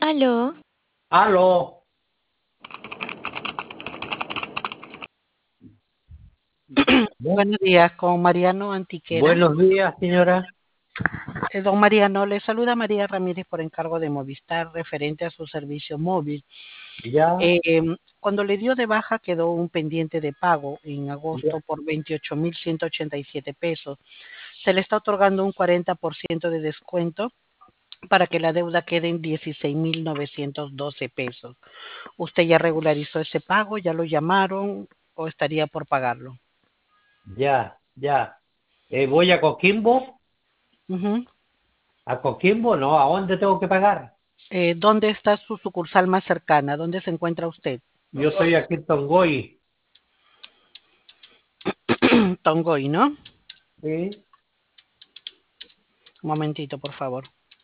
Aló, Aló, Bu- Buenos días, con Mariano Antiquera. buenos días, señora. Don Mariano, le saluda María Ramírez por encargo de Movistar referente a su servicio móvil. Ya, Cuando le dio de baja quedó un pendiente de pago en ya, agosto por 28.187 pesos. Se le está otorgando un 40% de descuento para que la deuda quede en 16.912 pesos. ¿Usted ya regularizó ese pago? ¿Ya lo llamaron o estaría por pagarlo? ya. Voy a Coquimbo. Ujú. ¿A Coquimbo? No, ¿a dónde tengo que pagar? ¿Dónde está su sucursal más cercana? ¿Dónde se encuentra usted? Yo estoy aquí en Tongoy. Tongoy, ¿no? Sí. Un momentito, por favor.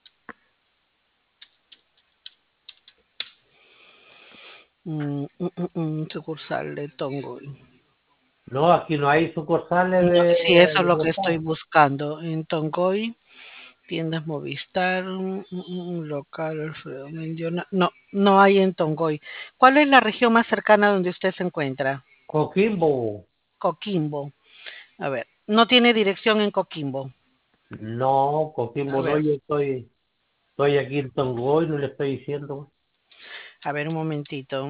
Sucursal de Tongoy. No, aquí no hay sucursales No, sí, eso es de lo que estoy Movistar. buscando. En Tongoy, tiendas Movistar, local Alfredo Mendiona. No, no hay en Tongoy. ¿Cuál es la región más cercana donde usted se encuentra? Coquimbo. Coquimbo. A ver, no tiene dirección en Coquimbo. No, A Coquimbo no, ver, estoy aquí en Tongoy, no le estoy diciendo. un momentito.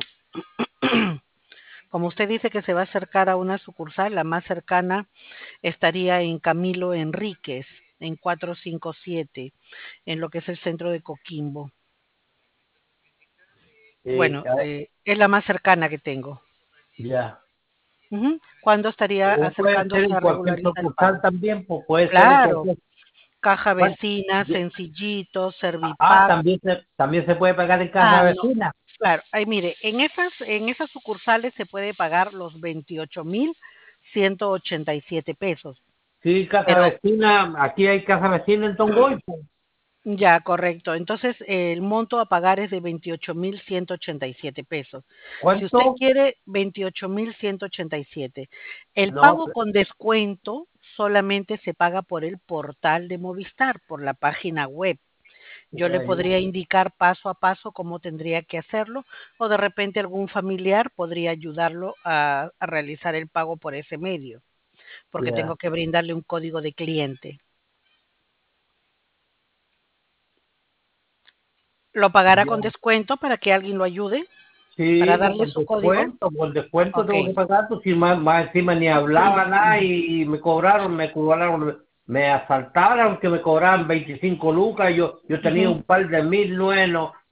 Como usted dice que se va a acercar a una sucursal, la más cercana estaría en Camilo Enríquez, en 457, en lo que es el centro de Coquimbo. Eh, Bueno, ah, es la más cercana que tengo. ya. Ujú. ¿Cuándo estaría O puede ser acercándose en a cualquier regularizar el sucursal pago? también, pues puede ser en Claro, cualquier. caja ¿Cuál? vecina, sencillito, Ah, Servipack. también se puede pagar en casa Ah, no. vecina. Claro, ahí mire, en esas sucursales se puede pagar los 28.187 pesos. Sí, casa Pero vecina, aquí hay casa vecina en Tongoy, pues. ya, correcto. Entonces, el monto a pagar es de 28.187 pesos. Si usted ¿Cuánto? quiere 28.187, el No, pago con descuento solamente se paga por el portal de Movistar, por la página web. Yo le ya, ya, podría indicar paso a paso cómo tendría que hacerlo, o de repente algún familiar podría ayudarlo a realizar el pago por ese medio, porque ya, tengo que brindarle un código de cliente. ¿Lo pagará con ya. descuento para que alguien lo ayude? Sí, ¿Para darle su código? con descuento Ok. tengo que pagar, pues si más encima ni hablaba nada y me cobraron, me asaltaron que me cobraban 25 lucas, yo tenía Ujú. un par de 1.009,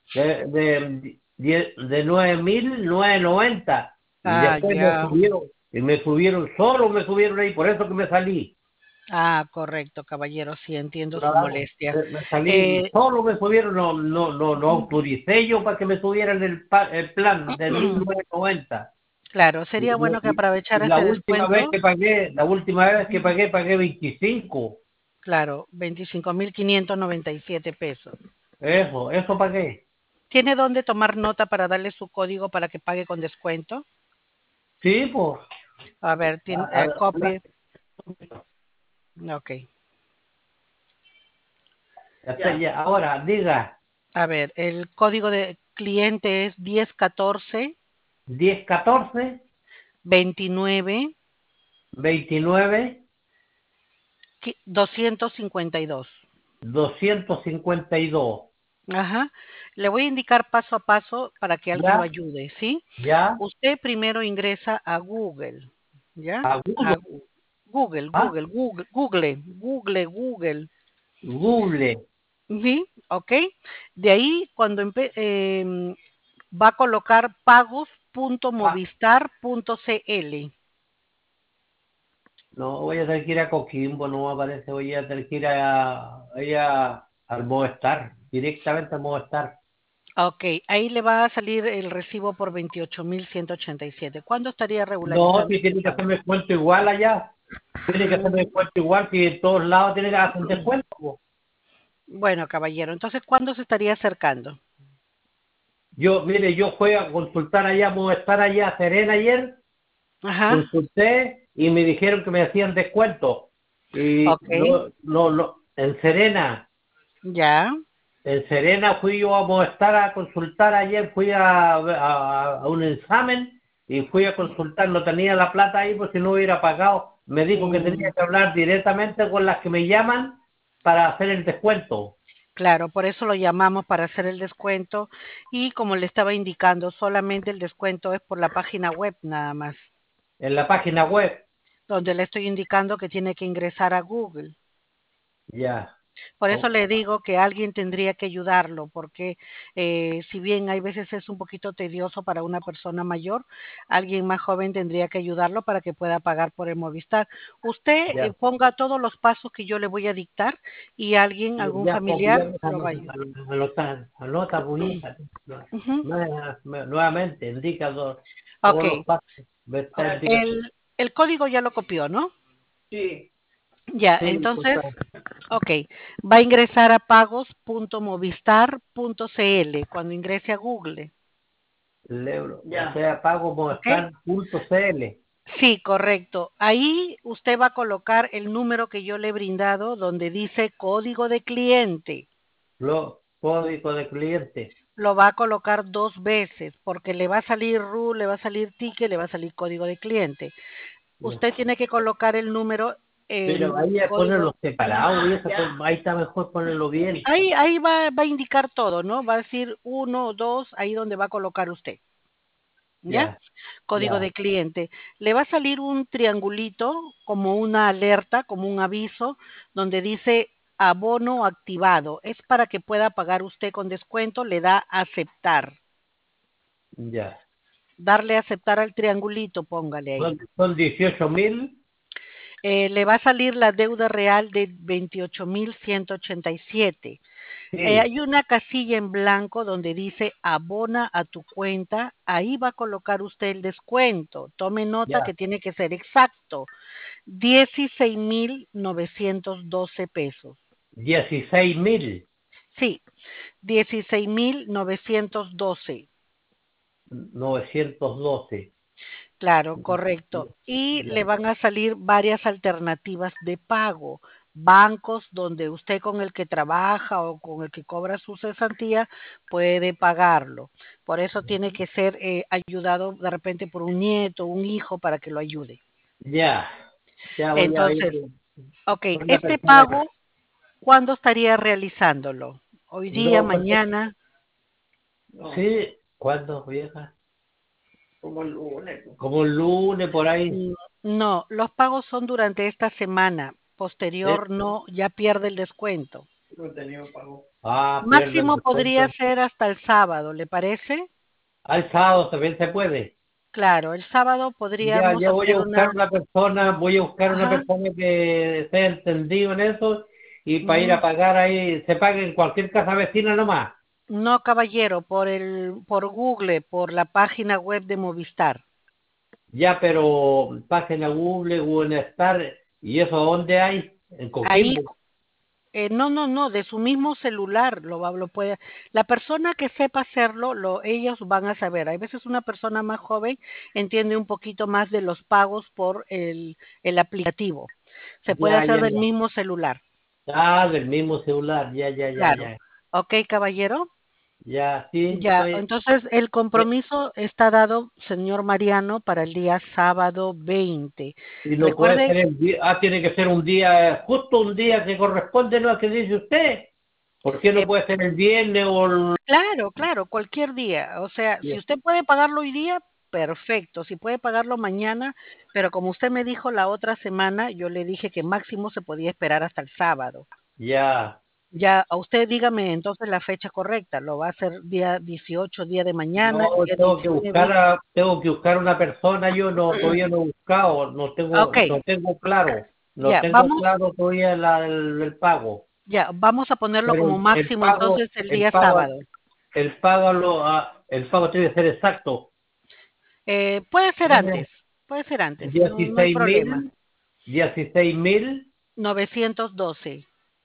de 9.990 y Ah, después ya. solo me subieron ahí, por eso que me salí. Ah, correcto, caballero, sí entiendo su Claro, molestia. me salí, Eh, solo me subieron, no autoricé yo para que me subieran el plan de 1.990. claro, Y, sería bueno que y- y aprovechara la ese última vez descuento. que pagué, pagué 25. Claro, 25.597 pesos. Eso pagué. ¿Tiene dónde tomar nota para darle su código para que pague con descuento? Sí, pues. A ver, copie. Ok. Ahora, diga, A ver, el código de cliente es 1014 1014 29 29 252. 252. Ajá. Le voy a indicar paso a paso para que alguien lo ¿Ya? ayude, ¿sí? ¿Ya? Usted primero ingresa a Google, ¿ya? A Google. A Google, ¿Ah? Google, Google, Google, Google, Google. Google. ¿Sí? ¿Ok? De ahí, va a colocar Ah, pagos.movistar.cl. no, voy a tener que ir a Coquimbo, no me aparece, voy a tener que ir al Movistar, directamente al Movistar. Ok, ahí le va a salir el recibo por 28.187. ¿Cuándo estaría No, regularizando si ese tiene que pago? hacerme descuento igual allá. Tiene que hacerme Mm, descuento igual que en todos lados tiene que hacer descuento, po. Bueno, caballero, entonces, ¿cuándo se estaría acercando? Mire, yo fui a consultar allá, a estar allá a Serena ayer, Ajá, consulté y me dijeron que me hacían descuento. Y ok, no, en Serena, ya. En Serena fui yo a Movistar a consultar ayer, fui a un examen y fui a consultar, no tenía la plata ahí, pues si no hubiera pagado. Me dijo que tenía Mm, que hablar directamente con las que me llaman para hacer el descuento claro, por eso lo llamamos para hacer el descuento y como le estaba indicando, solamente el descuento es por la página web nada más, en la página web. donde le estoy indicando que tiene que ingresar a Google. Ya. Por eso Oh, le digo que alguien tendría que ayudarlo, porque si bien hay veces es un poquito tedioso para una persona mayor, alguien más joven tendría que ayudarlo para que pueda pagar por el Movistar. Usted ya. ponga todos los pasos que yo le voy a dictar y alguien, algún Ya, familiar, ya, lo va a ayudar. anota, pues, hija. Ujú. Nuevamente, indica Ok, todos los pasos. Me está indicando. el código ya lo copió, ¿no? Sí, Ya, sí, entonces, disculpa. ok, va a ingresar a pagos.movistar.cl cuando ingrese a Google, El euro. Ya. O sea, pago ¿ok? Movistar.cl. Sí, correcto. Ahí usted va a colocar el número que yo le he brindado donde dice código de cliente. Código de cliente. Lo va a colocar 2 veces porque le va a salir RU, le va a salir ticket, le va a salir código de cliente. Ya. Usted tiene que colocar el número Pero en ahí ya código. ponerlo separado y eso, ahí está mejor ponerlo bien. Ahí va a indicar todo, ¿no? Va a decir uno o dos, ahí donde va a colocar usted. ¿Ya? Ya, Código ya, de cliente. Le va a salir un triangulito como una alerta, como un aviso, donde dice abono activado. Es para que pueda pagar usted con descuento, le da aceptar. ya. Darle a aceptar al triangulito, póngale ahí. Son 18.000. Le va a salir la deuda real de 28.187. Sí, Hay una casilla en blanco donde dice abona a tu cuenta. Ahí va a colocar usted el descuento. Tome nota ya. que tiene que ser exacto. 16.912 pesos. 16.000. Sí, 16.912. 912. Claro, correcto. Y Ya, le van a salir varias alternativas de pago. Bancos donde usted con el que trabaja o con el que cobra su cesantía puede pagarlo. Por eso tiene que ser ayudado de repente por un nieto, un hijo para que lo ayude. ya, ya voy a ir Entonces, ok, con una este persona que... pago, ¿cuándo estaría realizándolo? Hoy día, No, porque... mañana. Sí, ¿cuándo, vieja? Como el lunes, por ahí. Mm, no, los pagos son durante esta semana. ¿Eh? Posterior no, ya pierde el descuento. Pierde el Máximo podría descuento. ser hasta el sábado, ¿le parece? Al sábado también se puede. Claro, el sábado Ya, podríamos ya voy a hacer buscar una... una persona, voy a buscar una Ajá, persona que sea entendido en eso y para ir mm, a pagar ahí, se pague en cualquier casa vecina nomás. no, caballero, por Google, por la página web de Movistar. Ya, pero página Google, Google Star, ¿y eso dónde hay? En Ahí, Coquimbo. no, no, no, de su mismo celular lo puede. La persona que sepa hacerlo, ellos van a saber. Hay veces una persona más joven entiende un poquito más de los pagos por el aplicativo. Se puede Ya, hacer ya, del ya. mismo celular. Ah, del mismo celular, ya, ya, ya, Claro. ya. Ok, caballero. Ya, sí, Ya, estoy... entonces el eh, compromiso está dado, señor Mariano, para el día sábado 20. y no puede Recuerde, ser el día, tiene que ser un día, justo un día que corresponde a lo que dice usted. ¿Por qué no eh, puede ser el viernes o el... claro, claro, cualquier día. O sea, si usted puede pagarlo hoy día, perfecto. Si puede pagarlo mañana, pero como usted me dijo la otra semana, yo le dije que máximo se podía esperar hasta el sábado. Ya, Ya, a usted dígame entonces la fecha correcta. ¿Lo va a hacer día 18, día de mañana, no, día 19? tengo que buscar una persona, yo no, todavía no he buscado, Ok, no ya, tengo vamos. claro todavía el pago. Ya, vamos a ponerlo Pero como máximo entonces el día sábado. el pago tiene que ser exacto. Puede ser antes, no, no hay dieciséis problema. mil 16.912. 912,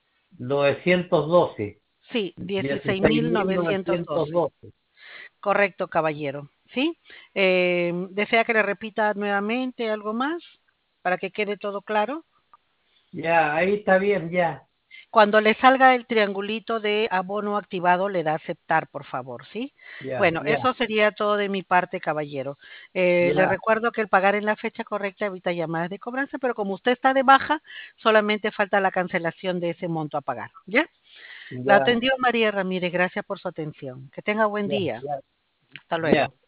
sí, dieciséis Dieciséis mil mil novecientos novecientos doce. doce Correcto, caballero. ¿Sí? ¿Desea que le repita nuevamente algo más para que quede todo claro? Ya, ahí está bien, ya. Cuando le salga el triangulito de abono activado, le da aceptar, por favor, ¿sí? Ya, Bueno, ya, eso sería todo de mi parte, caballero. Le ya, recuerdo que el pagar en la fecha correcta evita llamadas de cobranza, pero como usted está de baja, solamente falta la cancelación de ese monto a pagar, ¿ya? La ya, atendió María Ramírez, gracias por su atención. Que tenga buen ya, día. ya, Hasta ya. luego.